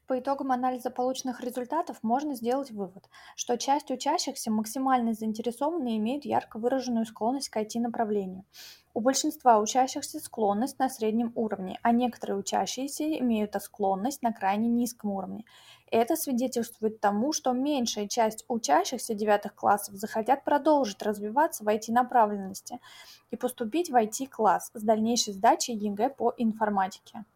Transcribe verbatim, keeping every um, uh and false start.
По итогам анализа полученных результатов можно сделать вывод, что часть учащихся максимально заинтересованы и имеют ярко выраженную склонность к I T-направлению. У большинства учащихся склонность на среднем уровне, а некоторые учащиеся имеют склонность на крайне низком уровне. Это свидетельствует тому, что меньшая часть учащихся девятых классов захотят продолжить развиваться в I T-направленности и поступить в I T-класс с дальнейшей сдачей ЕГЭ по информатике.